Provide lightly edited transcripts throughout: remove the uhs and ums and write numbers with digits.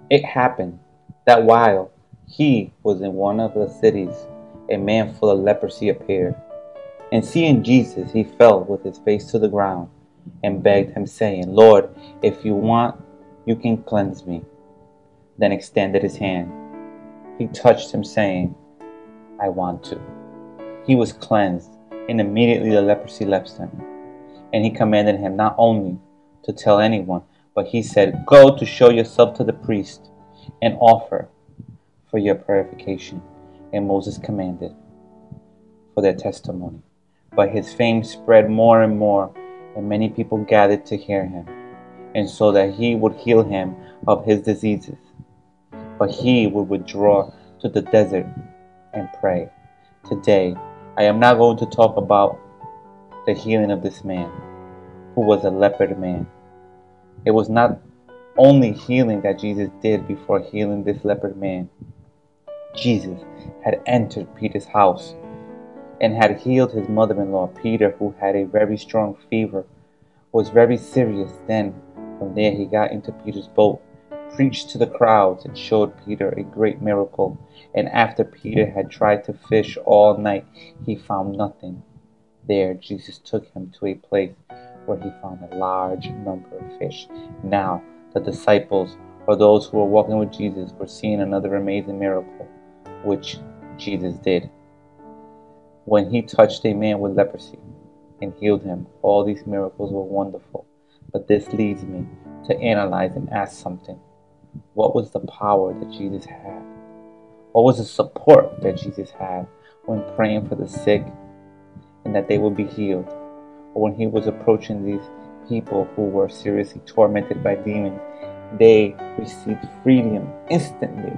It happened that while he was in one of the cities, a man full of leprosy appeared. And seeing Jesus, he fell with his face to the ground and begged him, saying, Lord, if you want, you can cleanse me. Then extended his hand. He touched him, saying, I want to. He was cleansed, and immediately the leprosy left him. And he commanded him not only to tell anyone, but he said, Go to show yourself to the priest and offer for your purification. And Moses commanded for their testimony. But his fame spread more and more, and many people gathered to hear him, and so that he would heal him of his diseases. But he would withdraw to the desert and pray. Today, I am not going to talk about the healing of this man, who was a leopard man. It was not only healing that Jesus did before healing this leopard man. Jesus had entered Peter's house and had healed his mother-in-law. Peter, who had a very strong fever, was very serious. Then from there he got into Peter's boat, preached to the crowds, and showed Peter a great miracle. And after Peter had tried to fish all night, he found nothing. There Jesus took him to a place where he found a large number of fish. Now the disciples, or those who were walking with Jesus, were seeing another amazing miracle, which Jesus did. When he touched a man with leprosy and healed him, all these miracles were wonderful. But this leads me to analyze and ask something. What was the power that Jesus had? What was the support that Jesus had when praying for the sick and that they would be healed? Or when he was approaching these people who were seriously tormented by demons, they received freedom instantly.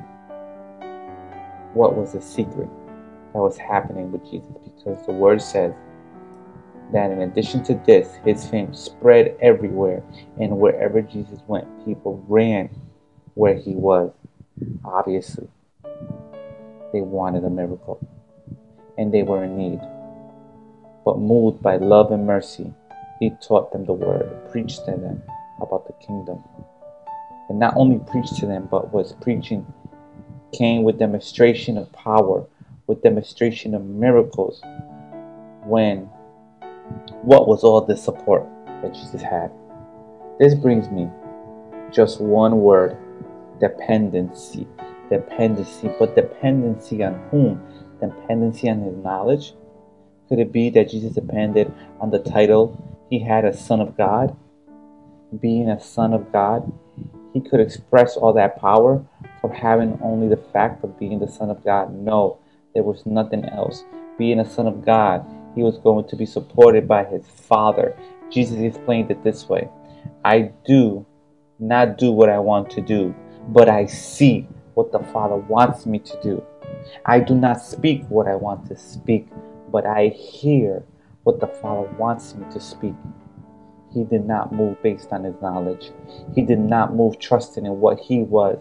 What was the secret that was happening with Jesus? Because the word says that in addition to this, his fame spread everywhere, and wherever Jesus went, people ran where he was. Obviously, they wanted a miracle, and they were in need. But moved by love and mercy, he taught them the word, preached to them about the kingdom. And not only preached to them, but was preaching came with demonstration of power, with demonstration of miracles. What was all this support that Jesus had? This brings me just one word: dependency. Dependency. But dependency on whom? Dependency on his knowledge? Could it be that Jesus depended on the title he had as Son of God? Being a Son of God, he could express all that power from having only the fact of being the Son of God. No, there was nothing else. Being a Son of God, he was going to be supported by his Father. Jesus explained it this way: I do not do what I want to do, but I see what the Father wants me to do. I do not speak what I want to speak, but I hear what the Father wants me to speak. He did not move based on his knowledge. He did not move trusting in what he was.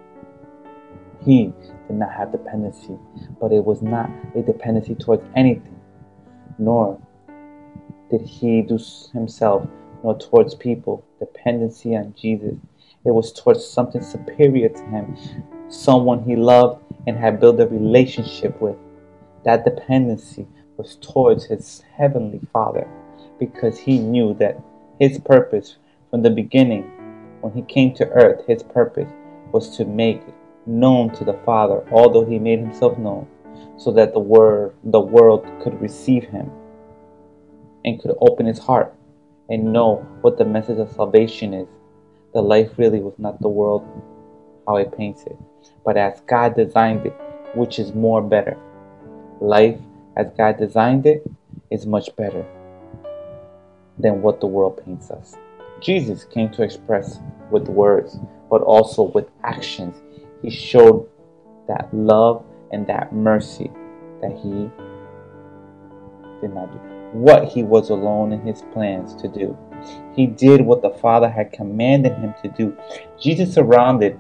He did not have dependency, but it was not a dependency towards anything, nor did he do himself, nor towards people. Dependency on Jesus, it was towards something superior to him, someone he loved and had built a relationship with. That dependency was towards his heavenly Father, because he knew that his purpose from the beginning, when he came to earth, his purpose was to make known to the Father, although he made himself known, so that the world could receive him and could open his heart and know what the message of salvation is. The life really was not the world how it paints it, but as God designed it, which is more better. Life as God designed it is much better than what the world paints us. Jesus came to express with words, but also with actions. He showed that love and that mercy that he did not do. What he was alone in his plans to do. He did what the Father had commanded him to do. Jesus surrendered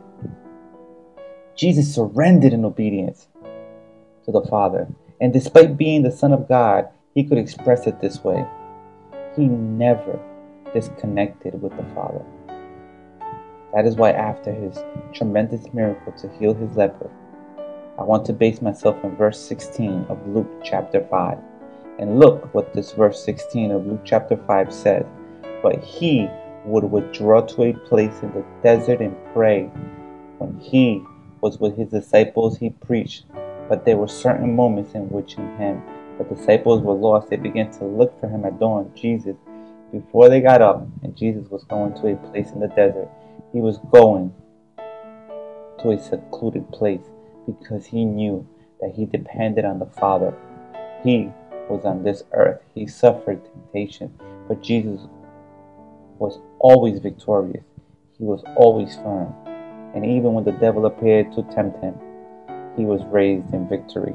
in obedience to the Father. And despite being the Son of God, he could express it this way: he never disconnected with the Father. That is why after his tremendous miracle to heal his leper, I want to base myself on verse 16 of Luke chapter 5. And look what this verse 16 of Luke chapter 5 says. But he would withdraw to a place in the desert and pray. When he was with his disciples, he preached. But there were certain moments in which in him the disciples were lost. They began to look for him at dawn, Jesus. Before they got up and Jesus was going to a place in the desert, he was going to a secluded place because he knew that he depended on the Father. He was on this earth. He suffered temptation, but Jesus was always victorious. He was always firm. And even when the devil appeared to tempt him, he was raised in victory.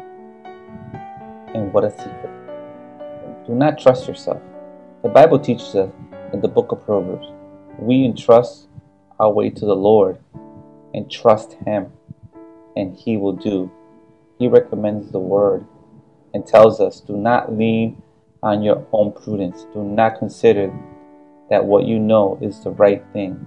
And what a secret. Do not trust yourself. The Bible teaches us in the book of Proverbs, we entrust our way to the Lord and trust him, and he will do. He recommends the word and tells us, do not lean on your own prudence. Do not consider that what you know is the right thing.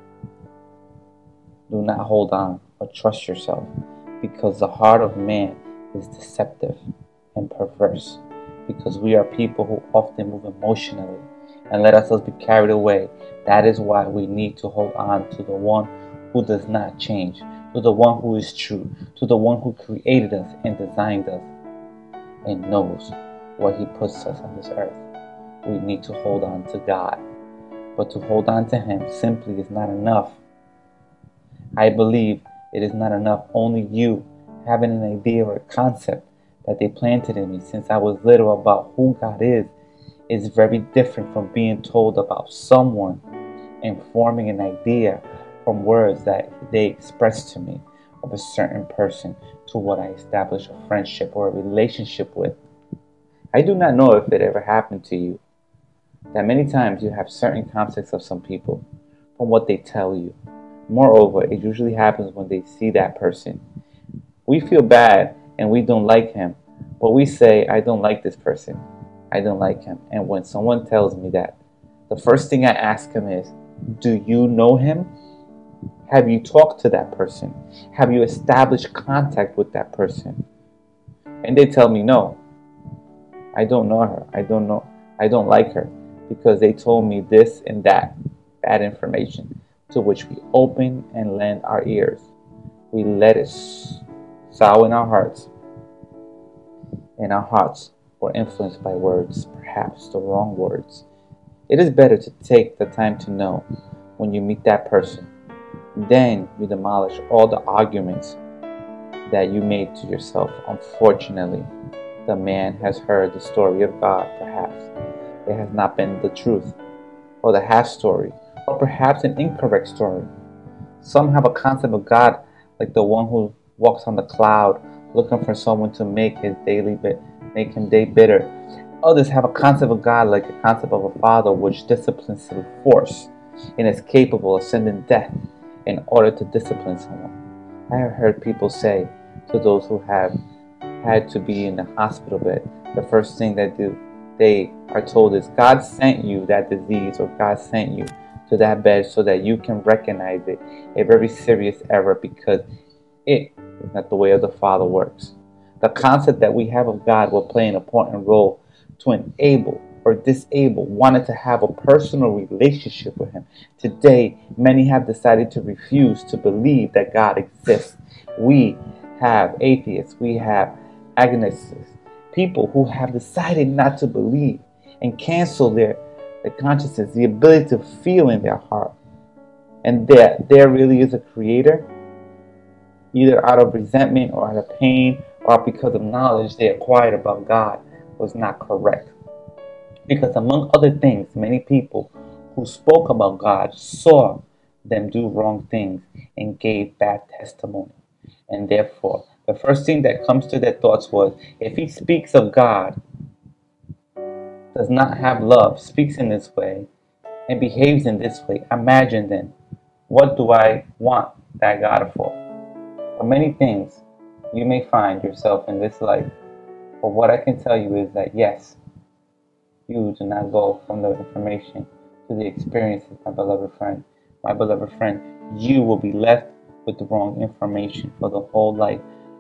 Do not hold on or trust yourself, because the heart of man is deceptive and perverse, because we are people who often move emotionally and let ourselves be carried away. That is why we need to hold on to the one who does not change, to the one who is true, to the one who created us and designed us and knows why he puts us on this earth. We need to hold on to God, but to hold on to him simply is not enough. I believe it is not enough only you having an idea or a concept that they planted in me since I was little about who God is very different from being told about someone and forming an idea from words that they expressed to me of a certain person to what I establish a friendship or a relationship with. I do not know if it ever happened to you that many times you have certain concepts of some people from what they tell you. Moreover, it usually happens when they see that person. We feel bad and we don't like him, but we say, I don't like this person. I don't like him. And when someone tells me that, the first thing I ask him is, do you know him? Have you talked to that person? Have you established contact with that person? And they tell me, no, I don't know her. I don't like her because they told me this and that bad information, to which we open and lend our ears. We let it sow in our hearts, and our hearts were influenced by words, perhaps the wrong words. It is better to take the time to know when you meet that person. Then you demolish all the arguments that you made to yourself. Unfortunately, the man has heard the story of God, perhaps. It has not been the truth, or the half story, or perhaps an incorrect story. Some have a concept of God like the one who walks on the cloud, looking for someone to make him day bitter. Others have a concept of God like the concept of a father which disciplines through force and is capable of sending death in order to discipline someone. I have heard people say to those who have had to be in the hospital bed, the first thing they are told is, God sent you that disease, or God sent you to that bed so that you can recognize it, a very serious error, because it is not the way of the Father works. The concept that we have of God will play an important role to enable or disable wanted to have a personal relationship with him. Today, many have decided to refuse to believe that God exists. We have atheists, we have agnostics, people who have decided not to believe and cancel their consciousness, the ability to feel in their heart, and that there really is a creator, either out of resentment or out of pain or because of knowledge they acquired about God, was not correct. Because among other things, many people who spoke about God saw them do wrong things and gave bad testimony. And therefore, the first thing that comes to their thoughts was, if he speaks of God, does not have love, speaks in this way, and behaves in this way, imagine then, what do I want that God for? For many things, you may find yourself in this life. But what I can tell you is that yes, you do not go from the information to the experiences, my beloved friend. my beloved friend, you will be left with the wrong information for the whole life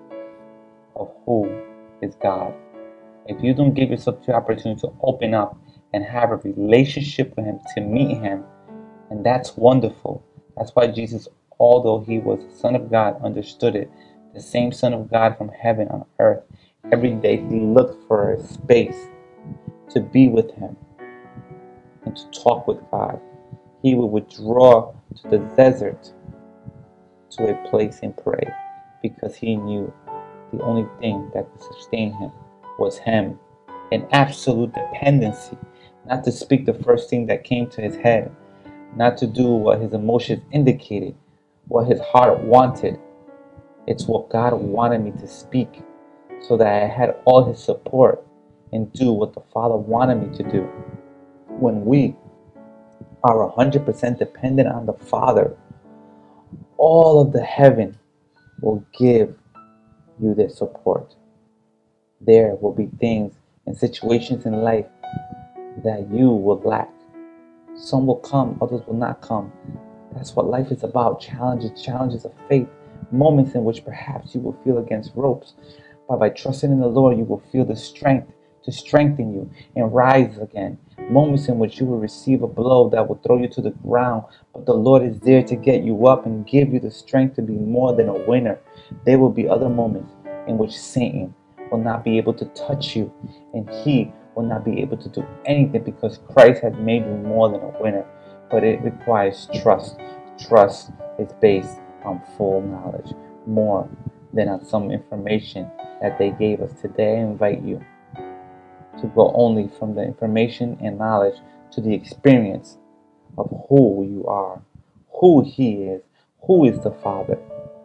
of who is God. If you don't give yourself the opportunity to open up and have a relationship with Him, to meet Him, and that's wonderful. That's why Jesus, although He was the Son of God, understood it. The same Son of God from heaven on earth. Every day He looked for a space to be with Him and to talk with God. He would withdraw to the desert, to a place and pray, because He knew the only thing that could sustain Him was Him. An absolute dependency, not to speak the first thing that came to His head, not to do what His emotions indicated, what His heart wanted. It's what God wanted me to speak, so that I had all His support and do what the Father wanted me to do. When we are 100% dependent on the Father, all of the heaven will give you their support. There will be things and situations in life that you will lack. Some will come, others will not come. That's what life is about. Challenges of faith, moments in which perhaps you will feel against ropes. But by trusting in the Lord, you will feel the strength to strengthen you and rise again. Moments in which you will receive a blow that will throw you to the ground, but the Lord is there to get you up and give you the strength to be more than a winner. There will be other moments in which Satan will not be able to touch you, and he will not be able to do anything, because Christ has made you more than a winner. But it requires trust. Trust is based on full knowledge, more than on some information that they gave us. Today I invite you to go only from the information and knowledge to the experience of who you are, who He is, who is the Father,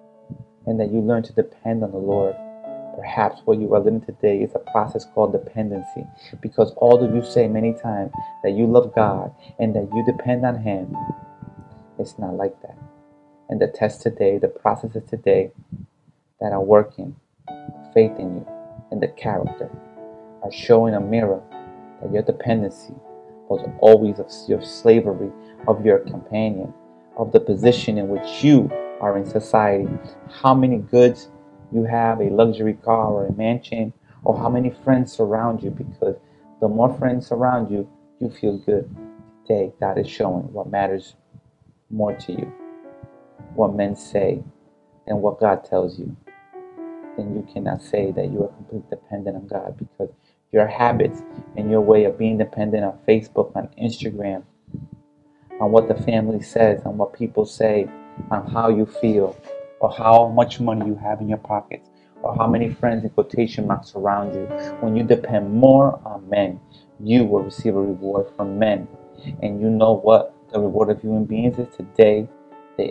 and that you learn to depend on the Lord. Perhaps what you are living today is a process called dependency, because although you say many times that you love God and that you depend on Him, it's not like that. And the tests today, the processes today that are working faith in you and the character are showing a mirror that your dependency was always of your slavery, of your companion, of the position in which you are in society. How many goods you have, a luxury car or a mansion, or how many friends surround you, because the more friends surround you, you feel good. Today, God is showing what matters more to you, what men say, than what God tells you. Then you cannot say that you are completely dependent on God, because your habits and your way of being dependent on Facebook, on Instagram, on what the family says, on what people say, on how you feel, or how much money you have in your pockets, or how many friends in quotation marks around you. When you depend more on men, you will receive a reward from men. And you know what the reward of human beings is? Today, they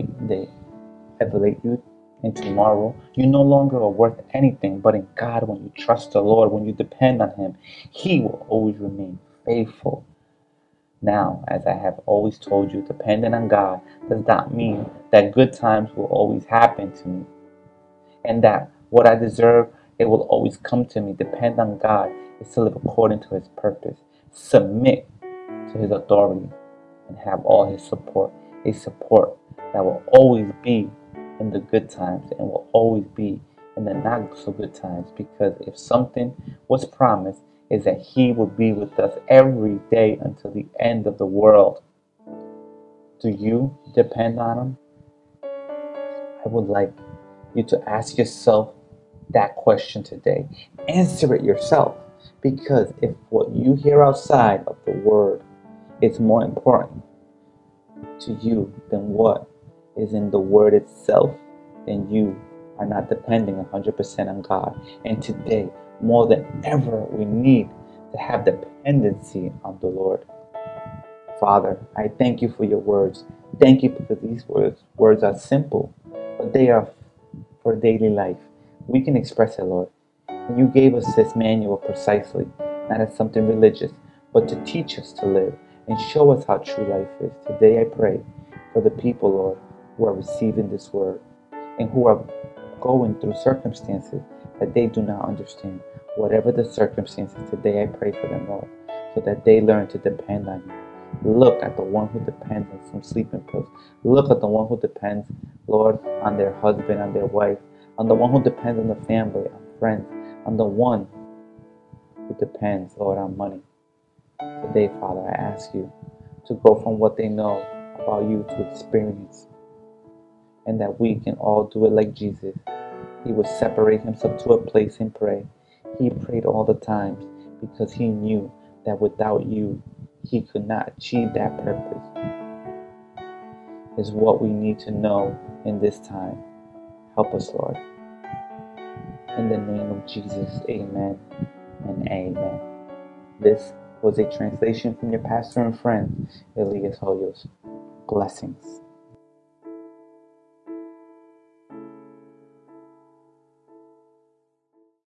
elevate you, and tomorrow you no longer are worth anything. But in God, when you trust the Lord, when you depend on Him, He will always remain faithful. Now, as I have always told you, depending on God does not mean that good times will always happen to me, and that what I deserve, it will always come to me. Depend on God is to live according to His purpose, submit to His authority, and have all His support. A support that will always be in the good times and will always be in the not so good times. Because if something was promised, is that He would be with us every day until the end of the world. Do you depend on Him? I would like you to ask yourself that question today. Answer it yourself. Because if what you hear outside of the Word is more important to you than what is in the Word itself, then you are not depending 100% on God. And today, more than ever, we need to have dependency on the Lord. Father, I thank you for your words. Thank you because these words are simple, but they are for daily life. We can express it, Lord. And you gave us this manual precisely, not as something religious, but to teach us to live and show us how true life is. Today I pray for the people, Lord, who are receiving this word and who are going through circumstances that they do not understand. Whatever the circumstances, today I pray for them, Lord, so that they learn to depend on you. Look at the one who depends on some sleeping pills. Look at the one who depends, Lord, on their husband, on their wife, on the one who depends on the family, on friends, on the one who depends, Lord, on money. Today, Father, I ask you to go from what they know about you to experience, and that we can all do it like Jesus. He would separate himself to a place and pray. He prayed all the times because he knew that without you, he could not achieve that purpose. Is what we need to know in this time. Help us, Lord. In the name of Jesus, amen and amen. This was a translation from your pastor and friend, Elias Hoyos. Blessings.